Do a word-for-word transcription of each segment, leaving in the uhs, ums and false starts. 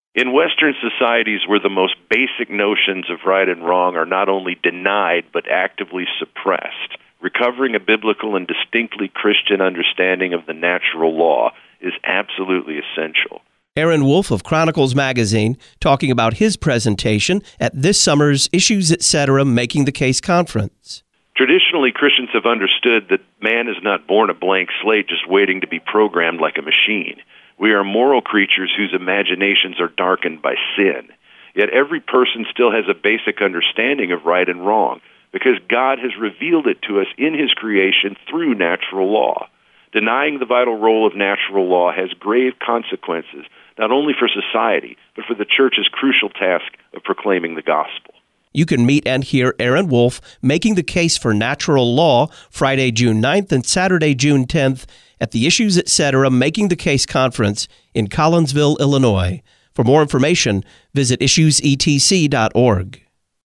In Western societies where the most basic notions of right and wrong are not only denied but actively suppressed, recovering a biblical and distinctly Christian understanding of the natural law is absolutely essential. Aaron Wolf of Chronicles Magazine talking about his presentation at this summer's Issues Etc. Making the Case conference. Traditionally, Christians have understood that man is not born a blank slate just waiting to be programmed like a machine. We are moral creatures whose imaginations are darkened by sin. Yet every person still has a basic understanding of right and wrong because God has revealed it to us in His creation through natural law. Denying the vital role of natural law has grave consequences, not only for society, but for the Church's crucial task of proclaiming the gospel. You can meet and hear Aaron Wolf making the case for natural law Friday, June ninth and Saturday, June tenth at the Issues Etc. Making the Case conference in Collinsville, Illinois. For more information, visit issues e t c dot org.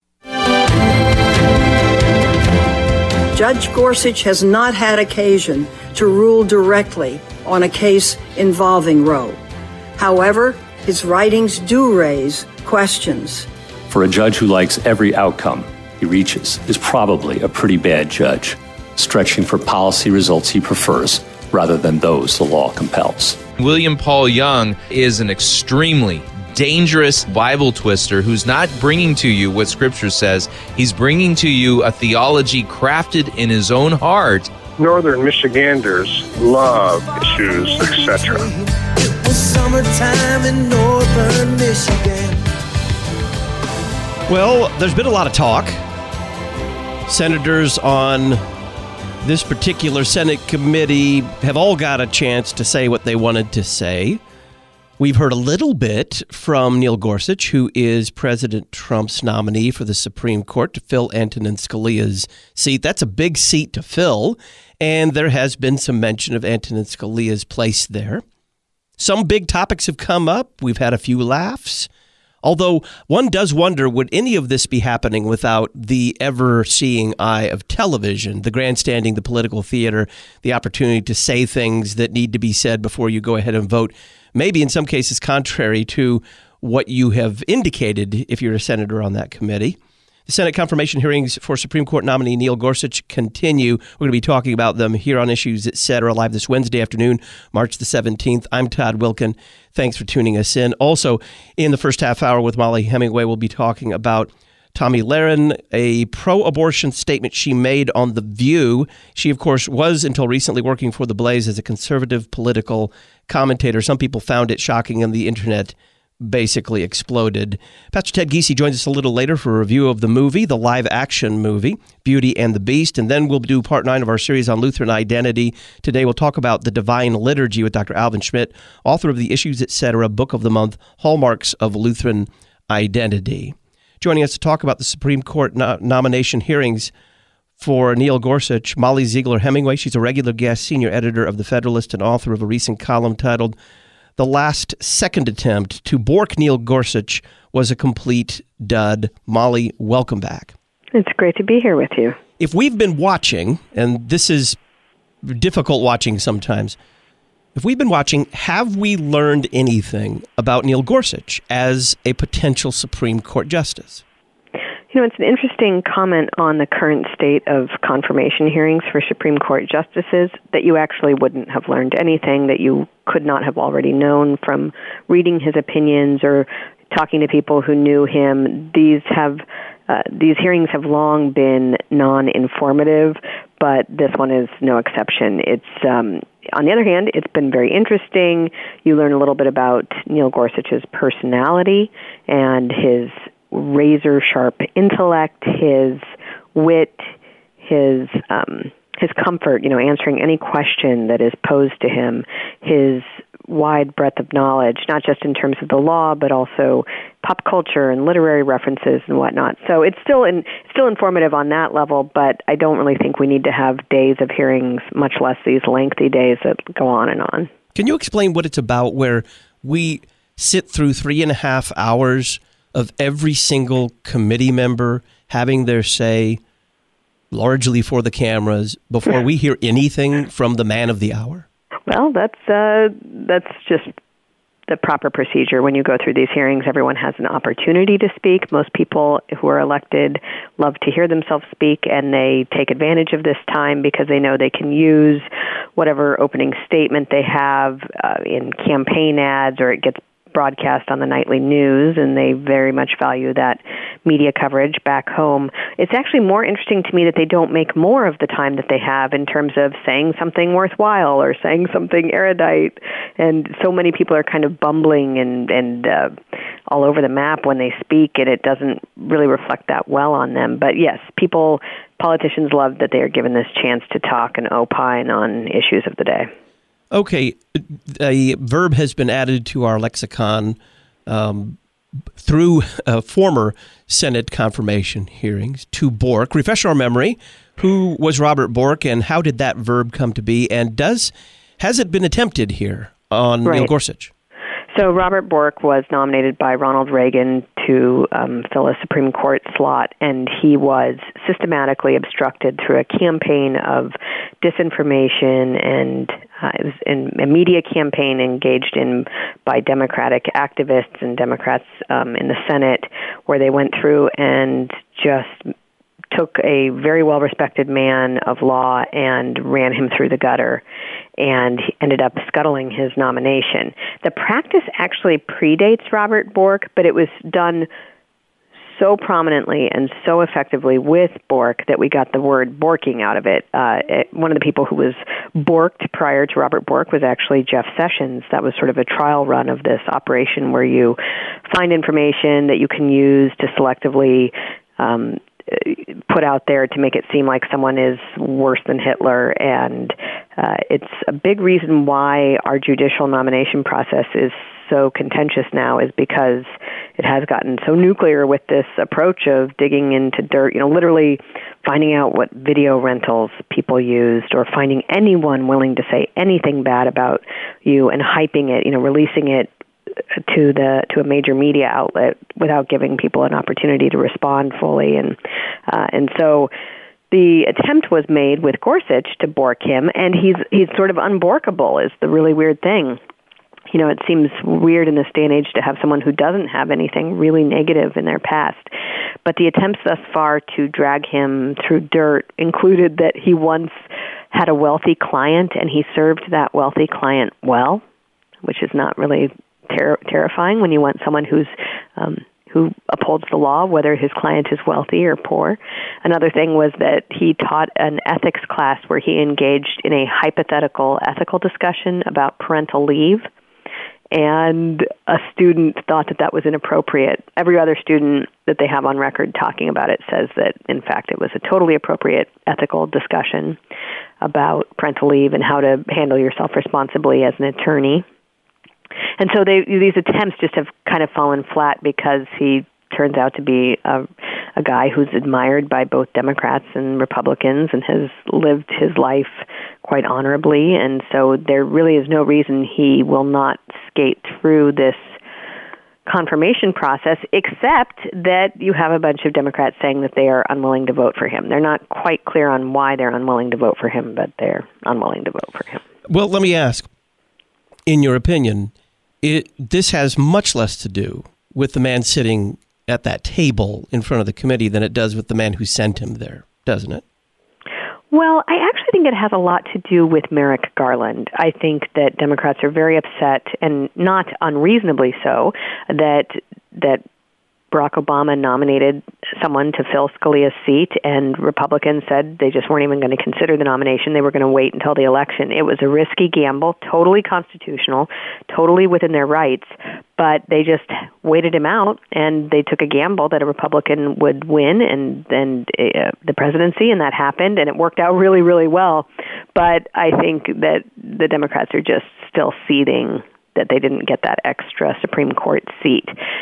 Judge Gorsuch has not had occasion to rule directly on a case involving Roe. However, his writings do raise questions. For a judge who likes every outcome he reaches is probably a pretty bad judge, stretching for policy results he prefers rather than those the law compels. William Paul Young is an extremely dangerous Bible twister who's not bringing to you what Scripture says. He's bringing to you a theology crafted in his own heart. Northern Michiganders love Issues Etc. It was summertime in northern Michigan. Well, there's been a lot of talk. Senators on this particular Senate committee have all got a chance to say what they wanted to say. We've heard a little bit from Neil Gorsuch, who is President Trump's nominee for the Supreme Court to fill Antonin Scalia's seat. That's a big seat to fill, and there has been some mention of Antonin Scalia's place there. Some big topics have come up. We've had a few laughs. Although one does wonder, would any of this be happening without the ever-seeing eye of television, the grandstanding, the political theater, the opportunity to say things that need to be said before you go ahead and vote, maybe in some cases contrary to what you have indicated if you're a senator on that committee. The Senate confirmation hearings for Supreme Court nominee Neil Gorsuch continue. We're going to be talking about them here on Issues Etc. live this Wednesday afternoon, March the seventeenth. I'm Todd Wilkin. Thanks for tuning us in. Also, in the first half hour with Molly Hemingway, we'll be talking about Tomi Lahren, a pro-abortion statement she made on The View. She, of course, was until recently working for The Blaze as a conservative political commentator. Some people found it shocking, and the internet basically exploded. Pastor Ted Giese joins us a little later for a review of the movie, the live-action movie, Beauty and the Beast, and then we'll do part nine of our series on Lutheran identity. Today we'll talk about the Divine Liturgy with Doctor Alvin Schmidt, author of the Issues Etc. Book of the Month, Hallmarks of Lutheran Identity. Joining us to talk about the Supreme Court no- nomination hearings for Neil Gorsuch, Molly Ziegler Hemingway. She's a regular guest, senior editor of The Federalist and author of a recent column titled The Last Second Attempt to Bork Neil Gorsuch Was a Complete Dud. Molly, welcome back. It's great to be here with you. If we've been watching, and this is difficult watching sometimes, if we've been watching, have we learned anything about Neil Gorsuch as a potential Supreme Court justice? You know, it's an interesting comment on the current state of confirmation hearings for Supreme Court justices that you actually wouldn't have learned anything that you could not have already known from reading his opinions or talking to people who knew him. These have uh, these hearings have long been non-informative, but this one is no exception. It's um, on the other hand, it's been very interesting. You learn a little bit about Neil Gorsuch's personality and his razor-sharp intellect, his wit, his um, his comfort, you know, answering any question that is posed to him, his wide breadth of knowledge, not just in terms of the law, but also pop culture and literary references and whatnot. So it's still in, still informative on that level, but I don't really think we need to have days of hearings, much less these lengthy days that go on and on. Can you explain what it's about where we sit through three and a half hours of every single committee member having their say, largely for the cameras, before we hear anything from the man of the hour? Well, that's uh, that's just the proper procedure. When you go through these hearings, everyone has an opportunity to speak. Most people who are elected love to hear themselves speak, and they take advantage of this time because they know they can use whatever opening statement they have uh, in campaign ads, or it gets broadcast on the nightly news, and they very much value that media coverage back home. It's actually more interesting to me that they don't make more of the time that they have in terms of saying something worthwhile or saying something erudite. And so many people are kind of bumbling and, and uh, all over the map when they speak, and it doesn't really reflect that well on them. But yes, people, politicians love that they are given this chance to talk and opine on issues of the day. Okay, a verb has been added to our lexicon um, through uh, former Senate confirmation hearings, to bork. Refresh our memory. Who was Robert Bork, and how did that verb come to be? And does has it been attempted here on Right. Neil Gorsuch? So Robert Bork was nominated by Ronald Reagan to um, fill a Supreme Court slot, and he was systematically obstructed through a campaign of disinformation, and uh, it was in a media campaign engaged in by Democratic activists and Democrats um, in the Senate, where they went through and just took a very well-respected man of law and ran him through the gutter, and he ended up scuttling his nomination. The practice actually predates Robert Bork, but it was done so prominently and so effectively with Bork that we got the word borking out of it. Uh, it. One of the people who was borked prior to Robert Bork was actually Jeff Sessions. That was sort of a trial run of this operation where you find information that you can use to selectively um, put out there to make it seem like someone is worse than Hitler. And uh, it's a big reason why our judicial nomination process is so contentious now, is because it has gotten so nuclear with this approach of digging into dirt, you know, literally finding out what video rentals people used, or finding anyone willing to say anything bad about you and hyping it, you know, releasing it to the to a major media outlet without giving people an opportunity to respond fully. And uh, and so the attempt was made with Gorsuch to bork him, and he's he's sort of unborkable is the really weird thing. You know, it seems weird in this day and age to have someone who doesn't have anything really negative in their past. But the attempts thus far to drag him through dirt included that he once had a wealthy client, and he served that wealthy client well, which is not really ter- terrifying when you want someone who's um, who upholds the law, whether his client is wealthy or poor. Another thing was that he taught an ethics class where he engaged in a hypothetical ethical discussion about parental leave, and a student thought that that was inappropriate. Every other student that they have on record talking about it says that, in fact, it was a totally appropriate ethical discussion about parental leave and how to handle yourself responsibly as an attorney. And so they, these attempts just have kind of fallen flat because he turns out to be a, a guy who's admired by both Democrats and Republicans and has lived his life quite honorably. And so there really is no reason he will not skate through this confirmation process, except that you have a bunch of Democrats saying that they are unwilling to vote for him. They're not quite clear on why they're unwilling to vote for him, but they're unwilling to vote for him. Well, let me ask, in your opinion, it, this has much less to do with the man sitting at that table in front of the committee than it does with the man who sent him there, doesn't it? Well, I actually think it has a lot to do with Merrick Garland. I think that Democrats are very upset, and not unreasonably so, that that Barack Obama nominated someone to fill Scalia's seat, and Republicans said they just weren't even going to consider the nomination. They were going to wait until the election. It was a risky gamble, totally constitutional, totally within their rights, but they just waited him out, and they took a gamble that a Republican would win and then uh, the presidency, and that happened, and it worked out really, really well. But I think that the Democrats are just still seething that they didn't get that extra Supreme Court seat.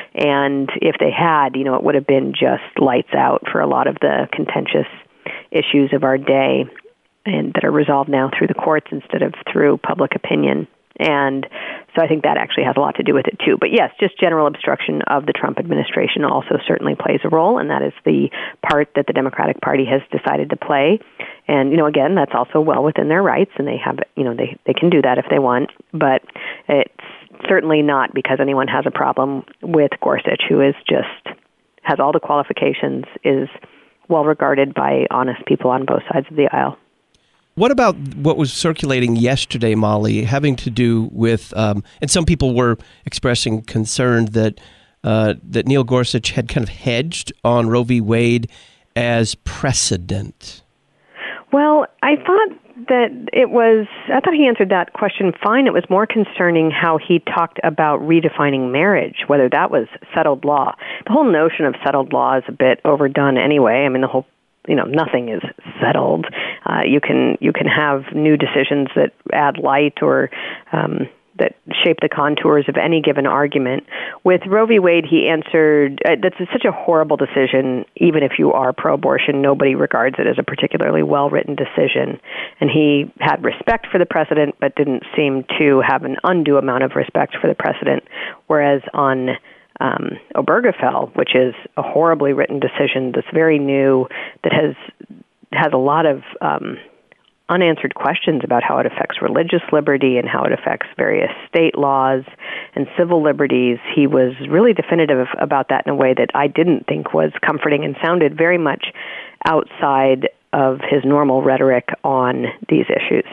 And if they had, you know, it would have been just lights out for a lot of the contentious issues of our day, and that are resolved now through the courts instead of through public opinion. And so I think that actually has a lot to do with it, too. But yes, just general obstruction of the Trump administration also certainly plays a role, and that is the part that the Democratic Party has decided to play. And, you know, again, that's also well within their rights, and they have, you know, they, they can do that if they want. But it's certainly not because anyone has a problem with Gorsuch, who is just has all the qualifications, is well regarded by honest people on both sides of the aisle. What about what was circulating yesterday, Molly, having to do with, um, and some people were expressing concern that uh, that Neil Gorsuch had kind of hedged on Roe v. Wade as precedent? Well, I thought that it was, I thought he answered that question fine. It was more concerning how he talked about redefining marriage, whether that was settled law. The whole notion of settled law is a bit overdone anyway. I mean, the whole You know, nothing is settled. Uh, you can you can have new decisions that add light or um, that shape the contours of any given argument. With Roe v. Wade, he answered, uh, that's such a horrible decision. Even if you are pro-abortion, nobody regards it as a particularly well-written decision. And he had respect for the precedent, but didn't seem to have an undue amount of respect for the precedent. Whereas on Um, Obergefell, which is a horribly written decision that's very new, that has has a lot of um, unanswered questions about how it affects religious liberty and how it affects various state laws and civil liberties. He was really definitive about that in a way that I didn't think was comforting and sounded very much outside of his normal rhetoric on these issues.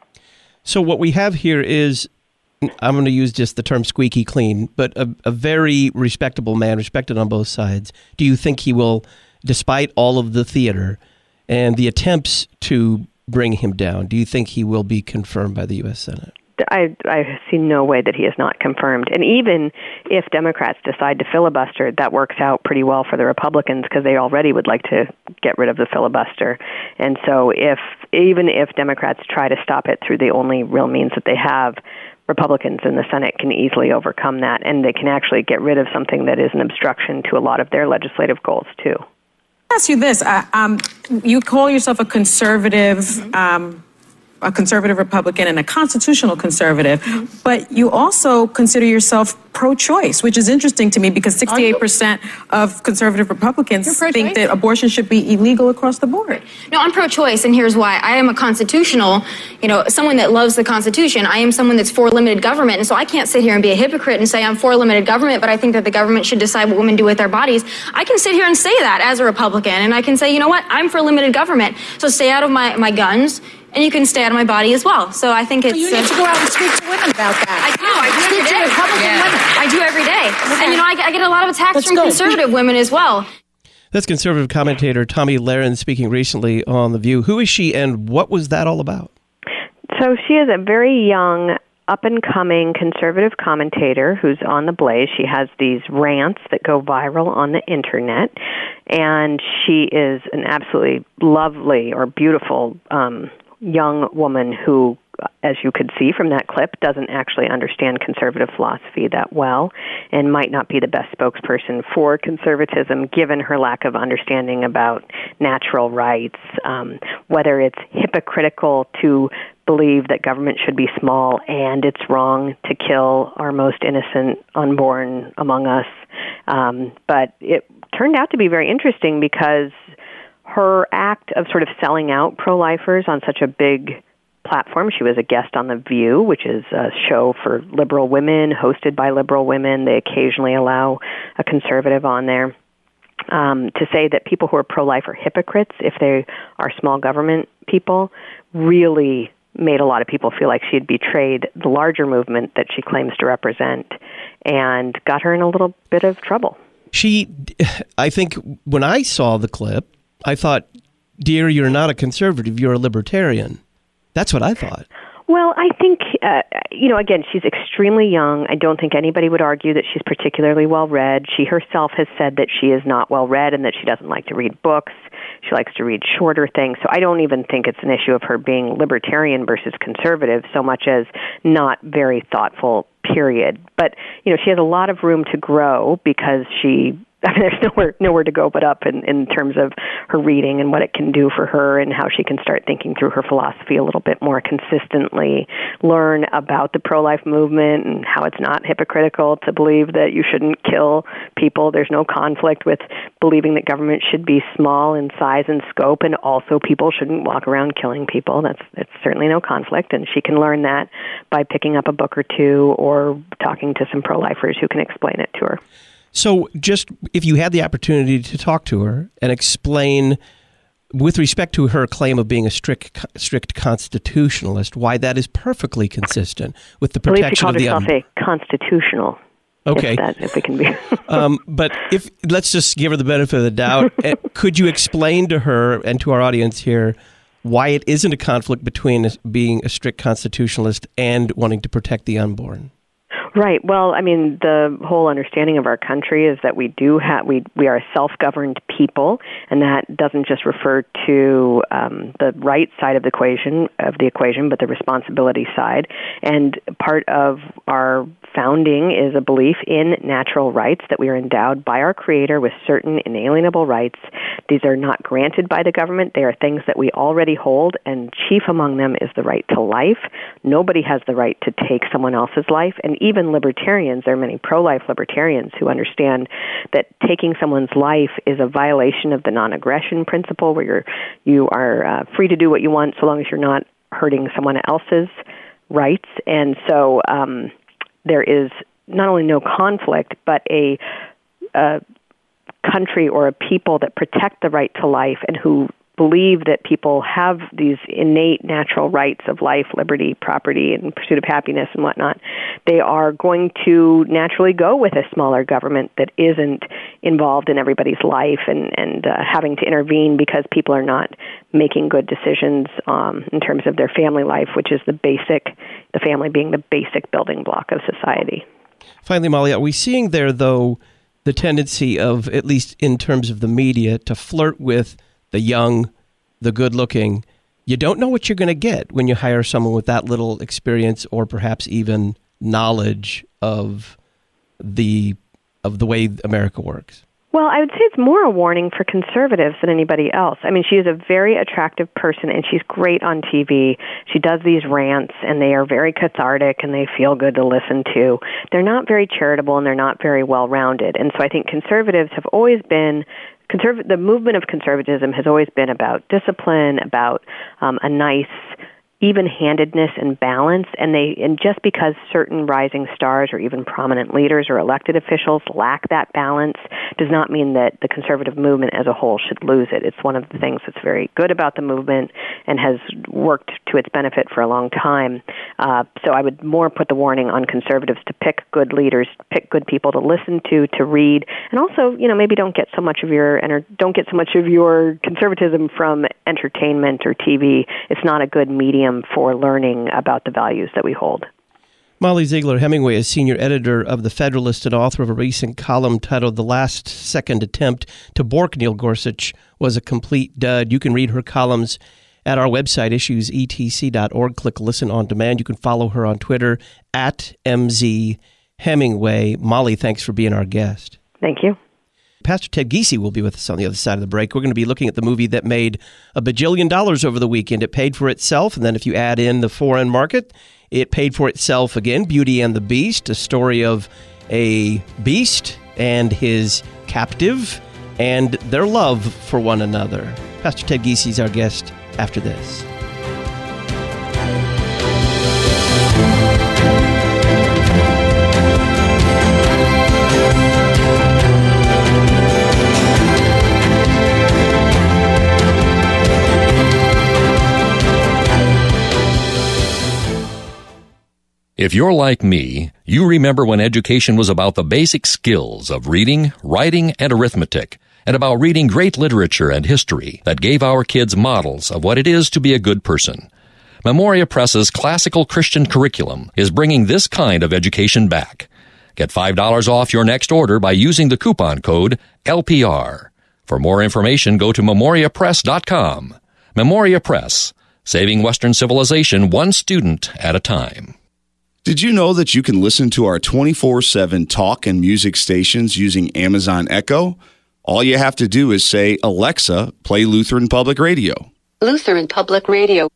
So what we have here is, I'm going to use just the term squeaky clean, but a, a very respectable man, respected on both sides. Do you think he will, despite all of the theater and the attempts to bring him down, do you think he will be confirmed by the U S Senate? I, I see no way that he is not confirmed. And even if Democrats decide to filibuster, that works out pretty well for the Republicans because they already would like to get rid of the filibuster. And so if even if Democrats try to stop it through the only real means that they have, Republicans in the Senate can easily overcome that, and they can actually get rid of something that is an obstruction to a lot of their legislative goals, too. I'll ask you this. Uh, um, you call yourself a conservative, mm-hmm. um, a conservative Republican and a constitutional conservative, mm-hmm. but you also consider yourself pro-choice, which is interesting to me because sixty-eight percent of conservative Republicans think that abortion should be illegal across the board. No, I'm pro-choice, and here's why. I am a constitutional, you know, someone that loves the Constitution. I am someone that's for limited government, and so I can't sit here and be a hypocrite and say I'm for limited government, but I think that the government should decide what women do with their bodies. I can sit here and say that as a Republican, and I can say, you know what, I'm for limited government, so stay out of my, my guns, and you can stay out of my body as well. So I think it's... So you need uh, to go out and speak to women about that. I do. I do every day. Republican yeah. women. I do every day. Okay. And, you know, I, I get a lot of attacks Let's from go. conservative women as well. That's conservative commentator Tomi Lahren speaking recently on The View. Who is she, and what was that all about? So she is a very young, up-and-coming conservative commentator who's on the Blaze. She has these rants that go viral on the Internet, and she is an absolutely lovely or beautiful um young woman who, as you could see from that clip, doesn't actually understand conservative philosophy that well and might not be the best spokesperson for conservatism given her lack of understanding about natural rights, um, whether it's hypocritical to believe that government should be small and it's wrong to kill our most innocent unborn among us. Um, but it turned out to be very interesting because her act of sort of selling out pro-lifers on such a big platform. She was a guest on The View, which is a show for liberal women, hosted by liberal women. They occasionally allow a conservative on there. Um, to say that people who are pro-life are hypocrites if they are small government people really made a lot of people feel like she had betrayed the larger movement that she claims to represent and got her in a little bit of trouble. She, I think when I saw the clip, I thought, dear, you're not a conservative, you're a libertarian. That's what I thought. Well, I think, uh, you know, again, she's extremely young. I don't think anybody would argue that she's particularly well-read. She herself has said that she is not well-read and that she doesn't like to read books. She likes to read shorter things. So I don't even think it's an issue of her being libertarian versus conservative so much as not very thoughtful, period. But, you know, she has a lot of room to grow because she I mean, there's nowhere nowhere to go but up in, in terms of her reading and what it can do for her and how she can start thinking through her philosophy a little bit more consistently, learn about the pro-life movement and how it's not hypocritical to believe that you shouldn't kill people. There's no conflict with believing that government should be small in size and scope, and also people shouldn't walk around killing people. That's, that's certainly no conflict, and she can learn that by picking up a book or two or talking to some pro-lifers who can explain it to her. So just if you had the opportunity to talk to her and explain, with respect to her claim of being a strict strict constitutionalist, why that is perfectly consistent with the protection of the... I believe she called herself um, a constitutional. Okay. If, that, if we can be. um, but if let's just give her the benefit of the doubt. Could you explain to her and to our audience here why it isn't a conflict between being a strict constitutionalist and wanting to protect the unborn? Right. Well, I mean, the whole understanding of our country is that we do have we we are a self-governed people, and that doesn't just refer to um, the right side of the equation of the equation, but the responsibility side. And part of our founding is a belief in natural rights, that we are endowed by our Creator with certain inalienable rights. These are not granted by the government. They are things that we already hold, and chief among them is the right to life. Nobody has the right to take someone else's life, and even libertarians, there are many pro-life libertarians who understand that taking someone's life is a violation of the non-aggression principle, where you're, you are uh, free to do what you want so long as you're not hurting someone else's rights. And so um, there is not only no conflict, but a, a country or a people that protect the right to life and who believe that people have these innate natural rights of life, liberty, property, and pursuit of happiness and whatnot. They are going to naturally go with a smaller government that isn't involved in everybody's life and, and uh, having to intervene because people are not making good decisions um, in terms of their family life, which is the basic, the family being the basic building block of society. Finally, Molly, are we seeing there, though, the tendency of, at least in terms of the media, to flirt with the young, the good-looking? You don't know what you're going to get when you hire someone with that little experience or perhaps even knowledge of the of the way America works. Well, I would say it's more a warning for conservatives than anybody else. I mean, she is a very attractive person, and she's great on T V. She does these rants, and they are very cathartic, and they feel good to listen to. They're not very charitable, and they're not very well-rounded. And so I think conservatives have always been Conserv- the movement of conservatism has always been about discipline, about um, a nice even-handedness and balance, and they and just because certain rising stars or even prominent leaders or elected officials lack that balance does not mean that the conservative movement as a whole should lose it. It's one of the things that's very good about the movement and has worked to its benefit for a long time. Uh, so I would more put the warning on conservatives to pick good leaders, pick good people to listen to, to read, and also, you know, maybe don't get so much of your enter- don't get so much of your conservatism from entertainment or T V. It's not a good medium for learning about the values that we hold. Molly Ziegler Hemingway is senior editor of The Federalist and author of a recent column titled The Last Second Attempt to Bork Neil Gorsuch Was a Complete Dud. You can read her columns at our website, issues e t c dot org. Click Listen on Demand. You can follow her on Twitter at M Z Hemingway. Molly, thanks for being our guest. Thank you. Pastor Ted Giese will be with us on the other side of the break. We're going to be looking at the movie that made a bajillion dollars over the weekend. It paid for itself, and then if you add in the foreign market, it paid for itself again. Beauty and the Beast, a story of a beast and his captive and their love for one another. Pastor Ted Giese is our guest after this. If you're like me, you remember when education was about the basic skills of reading, writing, and arithmetic, and about reading great literature and history that gave our kids models of what it is to be a good person. Memoria Press's classical Christian curriculum is bringing this kind of education back. Get five dollars off your next order by using the coupon code L P R. For more information, go to memoria press dot com. Memoria Press, saving Western civilization one student at a time. Did you know that you can listen to our twenty-four seven talk and music stations using Amazon Echo? All you have to do is say, Alexa, play Lutheran Public Radio. Lutheran Public Radio.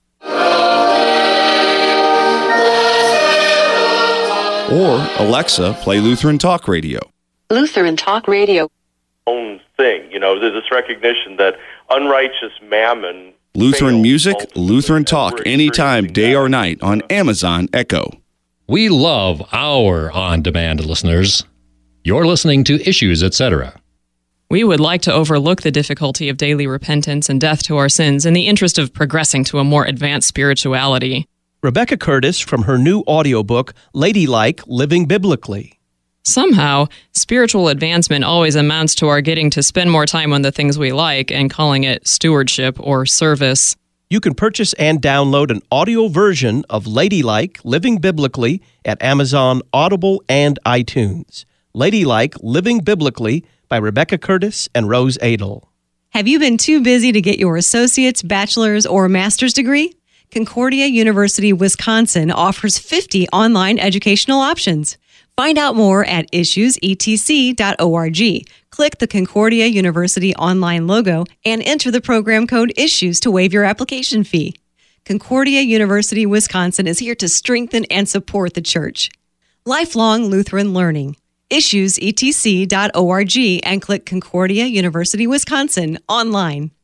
Or, Alexa, play Lutheran Talk Radio. Lutheran Talk Radio. Own thing. You know, there's this recognition that unrighteous mammon. Lutheran music, Lutheran Talk, anytime, day or night, on Amazon Echo. We love our on-demand listeners. You're listening to Issues, et cetera. We would like to overlook the difficulty of daily repentance and death to our sins in the interest of progressing to a more advanced spirituality. Rebecca Curtis from her new audiobook, Ladylike, Living Biblically. Somehow, spiritual advancement always amounts to our getting to spend more time on the things we like and calling it stewardship or service. You can purchase and download an audio version of Ladylike, Living Biblically at Amazon, Audible, and iTunes. Ladylike, Living Biblically by Rebecca Curtis and Rose Adel. Have you been too busy to get your associate's, bachelor's, or master's degree? Concordia University, Wisconsin offers fifty online educational options. Find out more at issues e t c dot org. Click the Concordia University online logo and enter the program code ISSUES to waive your application fee. Concordia University, Wisconsin is here to strengthen and support the church. Lifelong Lutheran learning. issues e t c dot org and click Concordia University, Wisconsin online.